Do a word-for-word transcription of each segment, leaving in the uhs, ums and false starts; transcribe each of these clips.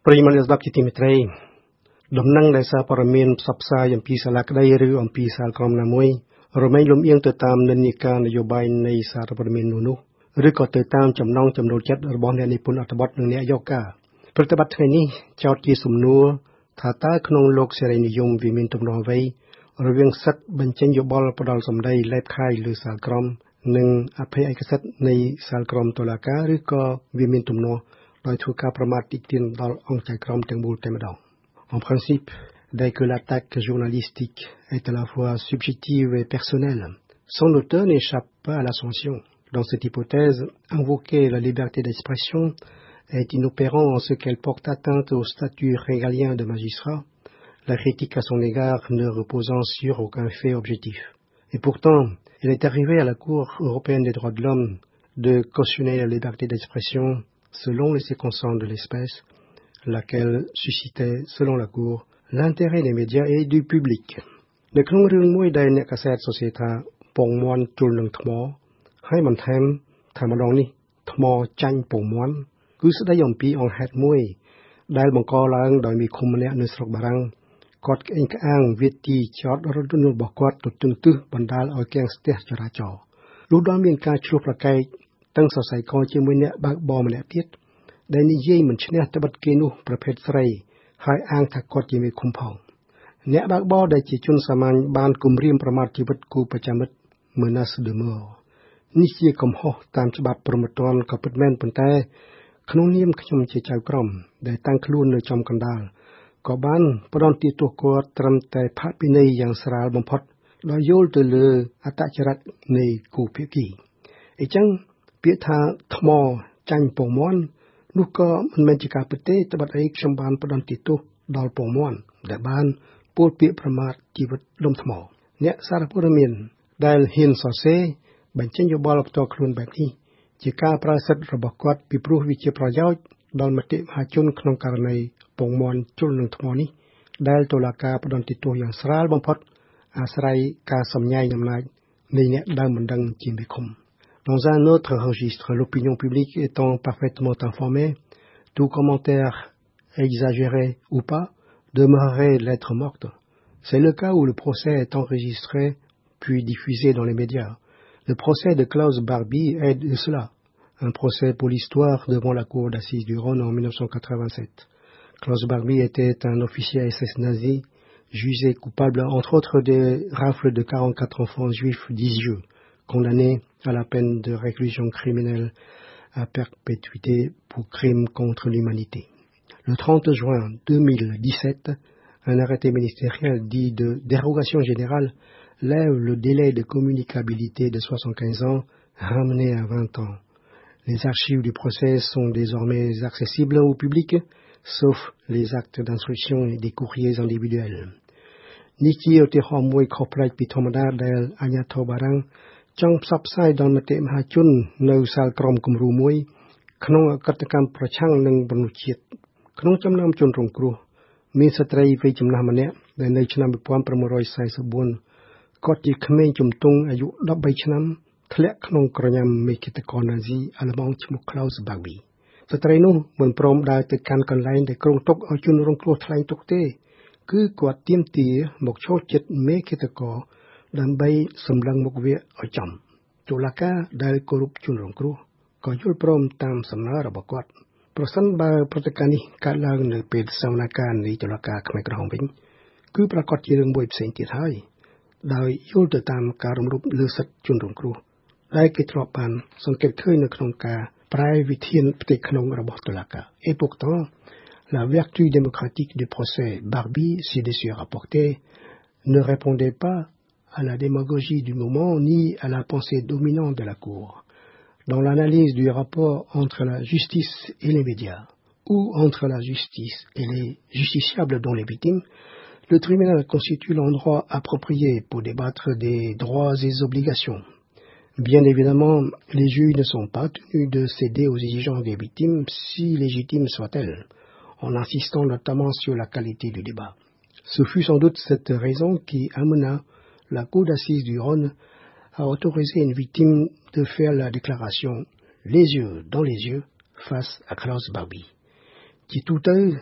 ប្រិយមិត្តស្ដាប់ជាទីមេត្រីដំណឹងដែលសារព័ត៌មានផ្សព្វផ្សាយអំពីសាលាក្តីឬអំពីសាលក្រមណាមួយរមែងលំអៀងទៅតាមនិន្នាការនយោបាយនៃសារព័ត៌មាននោះនោះឬក៏ទៅតាមចំណងចំណូលចិត្តរបស់អ្នកនិពន្ធអត្ថបទនិងអ្នកយកការប្រតិបត្តិថ្ងៃនេះចោទជាសំណួរថាតើក្នុងលោកសេរីនិយមវាមានទំនាស់អ្វីរវាងសិទ្ធិបញ្ចេញយោបល់ផ្ដាល់សម្ដីលេបខាយលើសាលក្រមនិងអភ័យឯកសិទ្ធិនៃសាលក្រមតុលាការឬក៏វាមានទំនាស់ដោយធ្វើការប្រមាថតិទៀនដល់អង្គចៅក្រមទាំងមូលតែម្ដង En principe, dès que l'attaque journalistique est à la fois subjective et personnelle, son auteur n'échappe pas à la sanction. Dans cette hypothèse, invoquer la liberté d'expression est inopérant en ce qu'elle porte atteinte au statut régalien de magistrat, la critique à son égard ne reposant sur aucun fait objectif. Et pourtant, il est arrivé à la Cour européenne des droits de l'homme de cautionner la liberté d'expression selon les circonstances de l'espèce, laquelle suscitait, selon la Cour, l'intérêt des médias et du public. នៅក្នុងរឿងមួយដែលអ្នកកាសែតសរសេរថាពងមាន់ជុលនឹងថ្មហើយបន្ថែមថាម្ដងនេះថ្មចាញ់ពងមាន់គឺស្ដីអំពីអង្គហេតុមួយដែលបង្កឡើងដោយមេឃុំម្នាក់នៅស្រុកបារាំងគាត់ក្អេងក្អាងវាទីចតរថយន្តរបស់គាត់ទៅទឹងទឹះបណ្ដាលឲ្យគាំងស្ទះចរាចរណ៍លុះដល់មានការឆ្លោះប្រកែកតឹងសរសៃកជាមួយអ្នកបើកបរម្នាក់ទៀតដែលនិយាយមិនឈ្នះត្បិតគេនោះប្រភេទស្រីហើយអាងថាគាត់ជាមេឃុំផងអ្នកបើកបរដែលជាជនសាមញ្ញបានគំរាមប្រមាថជីវិតគូប្រចាំមិត្ត menace de mort នេះជាកំហុសតាមច្បាប់ព្រហ្មទណ្ឌក៏ពិតមែនប៉ុន្តែក្នុងនាមខ្ញុំជាចៅក្រមដែលតាំងខ្លួននៅចំកណ្ដាលក៏បានផ្ដន់ទាទោសគាត់ត្រឹមតែផាកពិន័យយ៉ាងស្រាលបំផុតដោយយល់ទៅលើអត្តចរិតនៃគូភាគីអញ្ចឹងពាក្យថាថ្មចាញ់ពងមាន់នោះក៏មិនមែនជាការពិតទេត្បិតអីខ្ញុំបានផ្ដន់ទាទោសដល់ពងមាន់ដែលបានពោលពាក្យប្រមាថជីវិតដុំថ្មអ្នកសារព័ត៌មានដែលហ៊ានសរសេរបញ្ចេញយោបល់ផ្ទាល់ខ្លួនបែបនេះជាការប្រើសិទ្ធិរបស់គាត់ពីព្រោះវាជាប្រយោជន៍ដល់មតិមហាជនក្នុងករណីពងមាន់ជុលនឹងថ្មនេះដែលតុលាការផ្ដន់ទាទោសយ៉ាងស្រាលបំផុតអាស្រ័យការសម្ញែងអំណាចនៃអ្នកដើមមិនដឹងជាមេឃុំDans un autre registre, l'opinion publique étant parfaitement informée, tout commentaire exagéré ou pas demeurerait lettre morte. C'est le cas où le procès est enregistré puis diffusé dans les médias. Le procès de Klaus Barbie est de cela, un procès pour l'histoire devant la cour d'assises du Rhône en dix-neuf cent quatre-vingt-sept. Klaus Barbie était un officier S S nazi, jugé coupable entre autres des rafles de quarante-quatre enfants juifs disjeux, condamnés à la peine de réclusion criminelle à perpétuité pour crimes contre l'humanité. Le trente juin deux mille dix-sept, un arrêté ministériel dit de dérogation générale lève le délai de communicabilité de soixante-quinze ans ramené à vingt ans. Les archives du procès sont désormais accessibles au public, sauf les actes d'instruction et des courriers individuels. Niki Otehomwe Koprak Pitomada del Agnato Barangចង់ផ្សព្វផ្សាយដល់មតិមហាជននៅសាលក្រមគំរូមួយក្នុងអកតកម្មប្រឆាំងនឹងមនុស្សជាតិក្នុងចំណោមជនរងគ្រោះមានស្ត្រីវ័យចំណាស់ម្នាក់ដែលនៅឆ្នាំnineteen forty-fourគាត់ជាក្មេងជំទង់អាយុthirteenឆ្នាំធ្លាក់ក្នុងក្រញាំមេឃាតករណាស៊ីអាល្លឺម៉ង់ឈ្មោះ Klaus Barbie ស្ត្រីនោះមិនព្រមដើរទៅកាន់កន្លែងដែលគ្រោងទុកឲ្យជនរងគ្រោះថ្លែងទុកទេគឺគាត់ទាមទារមកឈរជិតមេឃាតករដើម្បីសម្លឹងមុខវាឲ្យចំតុលាការដែលគោរពជនរងគ្រោះក៏យល់ព្រមតាមសំណើរបស់គាត់ប្រសិនបើព្រឹត្តិការណ៍នេះកើតឡើងនៅពេលសវនកម្មនៃតុលាការខ្មែរក្រហមវិញគឺប្រកាសជារឿងមួយផ្សេងទៀតហើយដោយយល់ទៅតាមការរំលោភលើសិទ្ធិជនរងគ្រោះដែលគេធ្លាប់បានសង្កេតឃើញនៅក្នុងការប្រែវិធានផ្ទៃក្នុងរបស់តុលាការ Et pourtant la vertu démocratique du procès Barbie si dessus rapporté ne répondait pas à la démagogie du moment ni à la pensée dominante de la Cour. Dans l'analyse du rapport entre la justice et les médias, ou entre la justice et les justiciables dont les victimes, le tribunal constitue l'endroit approprié pour débattre des droits et des obligations. Bien évidemment, les juges ne sont pas tenus de céder aux exigences des victimes, si légitimes soient-elles, en insistant notamment sur la qualité du débat. Ce fut sans doute cette raison qui amena la cour d'assises du Rhône a autorisé une victime de faire la déclaration les yeux dans les yeux face à Klaus Barbie. Ci tutelle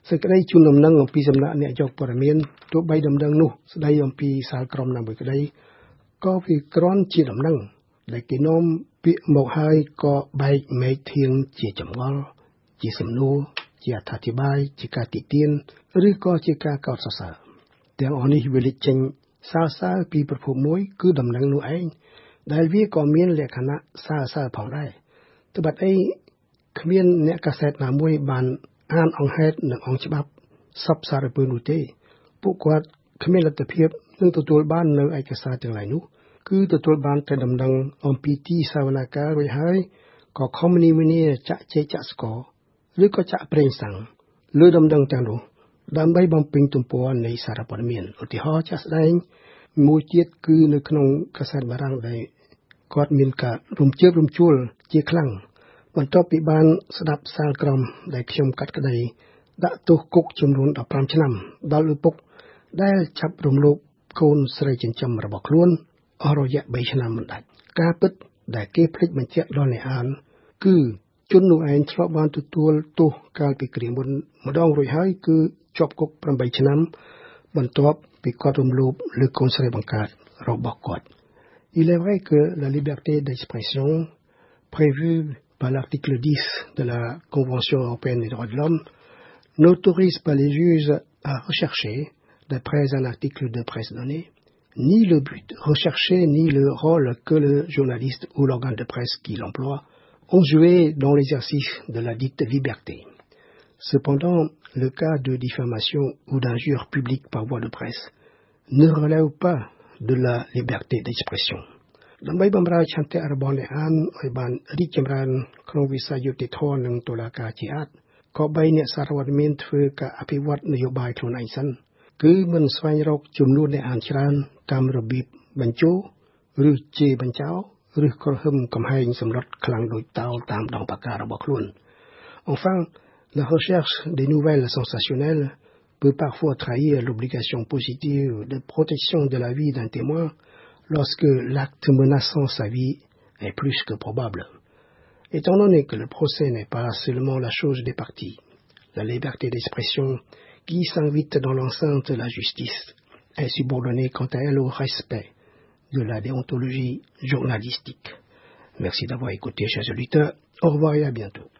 សេចក្តីជូនដំណឹងអំពីសំណាក់អ្នកយកព័ត៌មានទោះបីដំណឹងនោះស្ដីអំពីសាលក្រមណាមួយក្តីក៏វាគ្រាន់ជាដំណឹងដែលគេនាំពាក្យមកហើយក៏បែកមែកធៀងជាចម្ងល់ជាសំណួរជាអត្ថាធិប្បាយជាការតិទៀនឬក៏ជាការកោតសរសើរទាំងអស់នេះវាលេចចេញសើសើរពីប្រភពមួយគឺដំណឹងនោះឯងដែលវាក៏មានលក្ខណៈសើសើរផងដែរត្បិតអីគ្មានអ្នកកាសែតណាមួយបានអានអង្គហេតុនិងអង្គច្បាប់សពសារពើនោះទេពួកគាត់គ្មានលទ្ធភាពនឹងទទួលបាននៅឯកសារទាំងឡាយនោះគឺទទួលបានតែដំណឹងអំពីទីសវនាការរួចហើយក៏ខំនីវនីចាក់ជែកចាក់ស្ករឬក៏ចាក់ប្រេងសាំងលើដំណឹងទាំងនោះដើម្បីបំពេញទំព័រនៃសារព័ត៌មានឧទាហរណ៍ជាក់ស្ដែងមួយទៀតគឺនៅក្នុងកាសែតបារាំងដែលគាត់មានការរំជើបរំជួលជាខ្លាំងបន្ទាប់ពីបានស្ដាប់សាលក្រមដែលខ្ញុំកាត់ក្តីដាក់ទោសគុកចំនួនដប់ប្រាំឆ្នាំដល់ឪពុកដែលចាប់រំលោភកូនស្រីចិញ្ចឹមរបស់ខ្លួនអស់រយៈបីឆ្នាំមិនដាច់ការពិតដែលគេភ្លេចបញ្ជាក់ដល់អ្នកអានគឺជននោះឯងធ្លាប់បានទទួលទោសកាលពីគ្រាមុនម្ដងរួចហើយគឺជាប់គុកប្រាំបីឆ្នាំបន្ទាប់ពីគាត់រំលោភលើកូនស្រីបង្កើតរបស់គាត់ Il est vrai que la liberté d'expression prévue par l'article dix de la Convention européenne des droits de l'homme n'autorise pas les juges à rechercher, d'après un article de presse donné, ni le but recherché ni le rôle que le journaliste ou l'organe de presse qui l'emploie ont joué dans l'exercice de la dite liberté. Cependant, le cas de diffamation ou d'injure publique par voie de presse ne relève pas de la liberté d'expression. ដើម្បីបម្រើឆន្ទៈរបស់អ្នកអានឲ្យបានរីកចម្រើនក្នុងវិស័យយុត្តិធម៌និងតុលាការជាអាចក៏បីអ្នកសារព័ត៌មានធ្វើការអភិវឌ្ឍនយោបាយខ្លួនឯងសិនគឺមិនស្វែងរកចំនួនអ្នកអានច្រើនតាមរបៀបបញ្ជោឬជេរបញ្ចោឬក្រហឹមកំហែងសម្លុតខ្លាំងដូចតោលតាមដងប៉ាការបស់ខ្លួន Enfin, la recherche des nouvelles sensationnelles peut parfois trahir l'obligation positive de protection de la vie d'un témoin lorsque l'acte menaçant sa vie est plus que probable. Étant donné que le procès n'est pas seulement la chose des parties, la liberté d'expression qui s'invite dans l'enceinte de la justice est subordonnée quant à elle au respect de la déontologie journalistique. Merci d'avoir écouté, chers auditeurs. Au revoir et à bientôt.